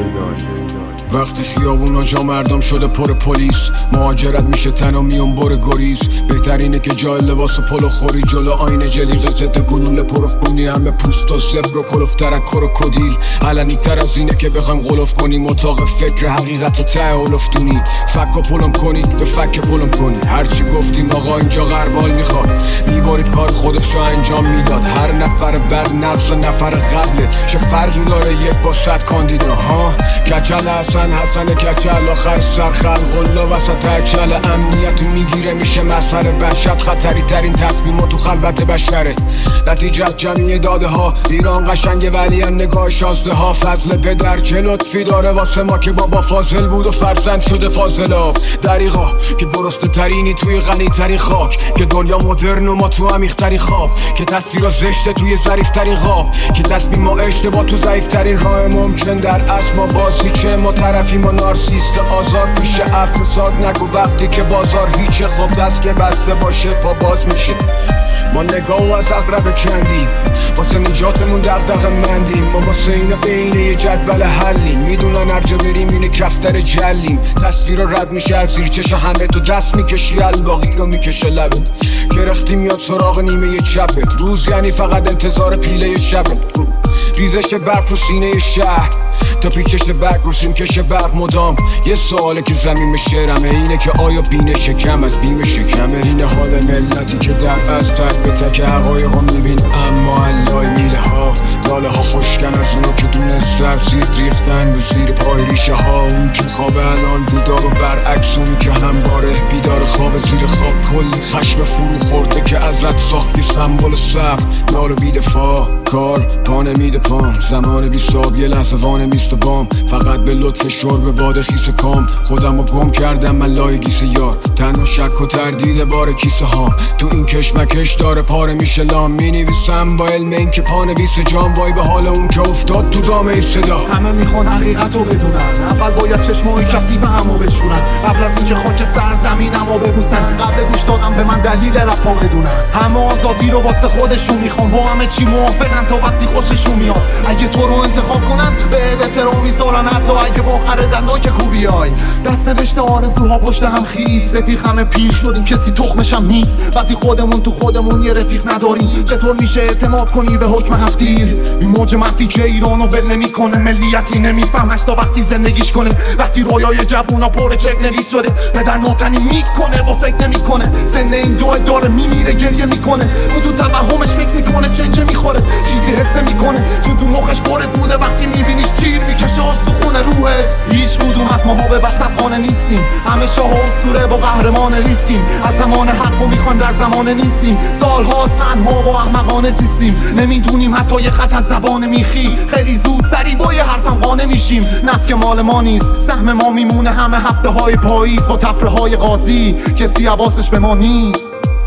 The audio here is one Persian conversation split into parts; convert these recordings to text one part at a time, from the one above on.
وقتی خیابونا جا مردم شده پر پلیس، مهاجرت میشه تنها میون بر گریز. بهترینه که جای لباس و پلو خوری جلو آینه جلیقه ضد گلوله پرفگونی، همه پوست و زبر و کلوف ترکر و کدیل. علنی تر از اینه که بخوایم غلوف کنیم اتاق فکر حقیقت و ته اولفتونی. فک و پلم کنی به فک پلم کنی، هرچی گفتیم آقا اینجا غربال میخواد میبارید کار خودش رو انجام میداد. هر نفر بعد نقص نفر قبله، چه فرقی داره یک با 100 کاندیدا ها. کچل حسن کچل آخر سر خلق الله وسط اکل امنیت میگیره میشه مسئله وحشت. خطری ترین تصمیم تو خلوت بشره، نتیجه جمعی داده ها. ایران قشنگه ولی هم نگاه شازده ها. فضل پدر چه لطفی داره واسه ما که بابا فاضل بود و فرزند شده فاضلا. دریغا که گرسنه ترینی توی غنی ترین خاک، که دنیا مدرن و ما تو عمیق ترین خواب، که تصویرا زشته توی ظریف ترین خواب، که تصمیم ما اشتباه تو ضعیف ترین راه ممکن. در اصل ما بازی چه ما طرفیم و نارسیست آزار پیش افساد. نگو وقتی که بازار هیچه، خب دست که بسته باشه پا باز میشه. ما نگاه از اقرب کندیم واسه نجاتمون دغدغه مندیم. ما واسه اینا بین یه جدول حلیم، میدونن هر جا بریم اینه کفتر جلیم. تصویر رد میشه از زیر چش همه، تو دست میکشی الباقی رو میکشه لبت. کرختی میاد سراغ نیمه چپت، روز یعنی فقط انتظار پیله شبت. ریزش برف رو سینه شهر تا پیچش برگ رو سیمکش برق مدام. یه سواله که زمین شعرمه، اینه که آیا بینش کم از بیم شکمه؟ اینه حال ملتی که در از تک به تک حقایق رو میبین، اما علای میله ها داله ها خوشکن از اونو که دونست از زیر ریختن به زیر پای ریشه ها. اون که خواب الان بیدار و برعکس اون که هم باره بیدار خواب زیر خواب. کلی خشم فرو خورده که ازت ساختی سمبل صبر نار بی دفاع. کار پا نمیده پام، زمان بی ساب یه لحظه وانه میست بام. فقط به لطف شرب باد خیس کام، خودم رو گم کردم من لای گیس یار. تنها شک و تردید بار کیسه هام، تو این کشمکش داره پاره میشه لام. مینویسم با علم این که پانویس جام، وای به حال اون که افتاد تو دام این صدا. همه میخوان حقیقت رو بدونن، اول باید چشمای کثیف همو بشورن، قبل از اینکه خاک سرزمینمو ببوسن. قبل گوش دادم به من دلیل رپا بدونن، همه آزادی رو واسه خودشون میخوان، با همه چی موافقن تا وقتی خوششون میاد. اگه تو رو انتخاب کنن به احترام میذارن، حتی اگه با خردن که خوبی های. دست نوشته آرزوها پشت هم خیس، رفیق همه پیر شدیم کسی تخمشم نیست. وقتی خودمون تو خودمون یه رفیق نداریم، چطور میشه اعتماد کنی به حکم هفتیر؟ این موج منفی که ایرانو ول نمیکنه، ملیتی نمیفهمش تا وقتی زندگیش کنه. وقتی رویای جوونا پر چک نویس شده، پدر ناتنی میکنه با فکر نمیکنه. سن این دو داره میمیره گریه میکنه، اون تو توهمش فکر میکنه چنچه میخوره، چیزی حس نمیکنه چون تو مخش پرت بوده. وقتی میبینیش تیر میکشه استخون روحت. هیچ کدوم از ماها به وسط خانه نیستیم، همه شاه اسطوره با قهرمان ریسکیم. از زمان حقو میخوایم در زمان نیستیم، سالها تنها با احمقانه زیستیم. نمیدونیم حتی یه خط از زبان میخی، خیلی زود سری با یه حرفم قانع میشیم. نفت که مال ما نیست، سهم ما میمونه همه هفته های پاییز با تفره های قاضی. کسی حواسش به ما نیست.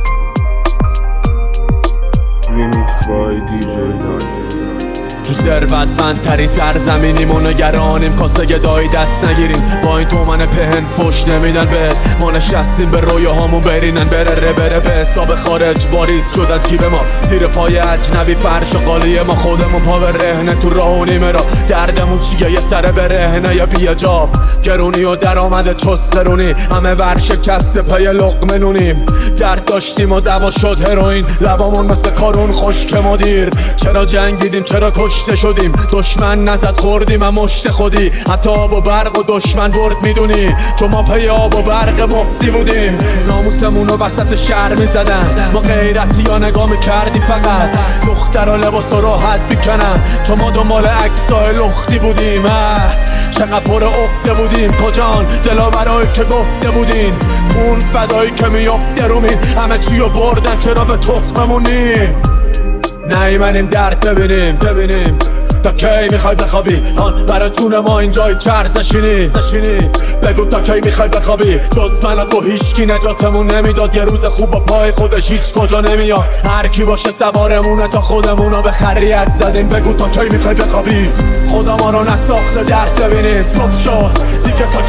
Remix by DJ Naji. تو ثروتمندترین سرزمینیم و نگرانیم کاسه گدایی دست نگیریم. با این تومن پهن فش نمیدن بهت، ما نشستیم به رویاهامون برینن. بره به حساب خارج واریز شد از جیب ما، زیر پای اجنبی فرش قالی ما. خودمون پا به رهنه تو راه و نیمه را، دردمون چیه یه سر به رهنه یا بیاجاب. گرونی و درآمد چسخرونی، همه ورشکست پی لقمه نونیم. درد داشتیم و دوا شد هروئین، لبامون مثل کارون خشک مدیر. چرا جنگیدیم چرا کشته شدیم، دشمن نزد خوردیم هم مشت خودی. حتی آب و برق و دشمن برد میدونی، چون ما پی آب و برق مفتی بودیم. ناموسمون رو وسط شهر میزدن، ما غیرتی ها نگاه میکردیم فقط. دخترها لباس راحت میکنن چون ما دنبال عکسای لختی بودیم. چقدر پر عقده بودیم کجان دلاورایی که گفته بودین، اون فدایی که میافته رومین. همه چی رو بردن چرا به تخممونیم؟ نیومدیم درد ببینیم تا کی میخوای بخوابی؟ برای جون ما اینجای چرزشینی. بگو تا کی میخوای بخوابی؟ جز من و تو هیچکی نجاتمون نمیداد. یه روز خوب با پای خودش هیچ کجا نمیاد، هر کی باشه سوارمونه تا خودمونو به خریت زدیم. بگو تا کی میخوای بخوابی؟ خدا ما رو نساخته درد ببینیم. صبح شد دیگه تا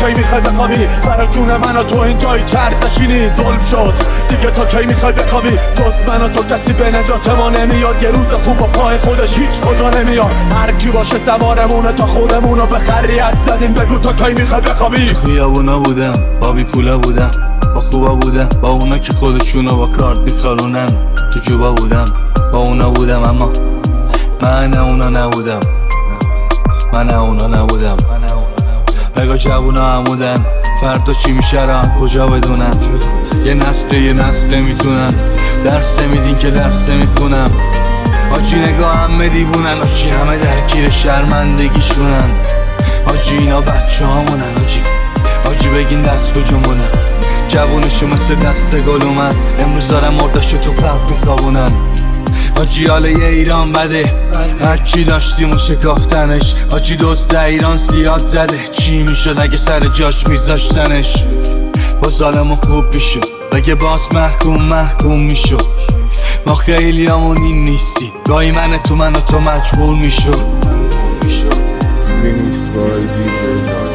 کی میخوای بخوابی؟ برای جون من و تو اینجایی که ارزشی ظلم شد دیگه تا کی میخوای بخوابی؟ جز من و تو کسی به نجات ما نمیاد، یه روز خوب با پای خودش هیچ کجا نمیاد. هر کی باشه سوارمونه تا خودمونو به خریت زدیم، بگو تا کی میخوای بخوابی؟ خیابونا بودم با بی پولا بودم، با خوبا بودم با اونا که خودشونو با کارت میخارونن، تو جوبا بودم با اونا بودم اما من اونا نبودم، من اونا نبودم. بگا جوونا همودن فردا چی میشه را کجا بدونن، یه نسل میتونن درس نمیدین که درس نمیخونم. آجی نگاه همه دیوونن، آجی همه درگیر شرمندگیشونن، آجی اینا بچه همونن، آجی بگین دست کجامونن. جوونشو مثل دست گل اومد، امروز دارم مرداشو تو قلب میخوابونن. آجی حالا یه ایران بده، هرچی داشتیم و شکافتنش. آجی دوست ایران زیاد زده، چی میشد اگه سر جاش میذاشتنش؟ با ظالمو خوب میشد، بگه باز محکوم میشد. ما خیلی همون این نیستی، گاهی من و تو مجبور میشد. Remix by DJ Nadia.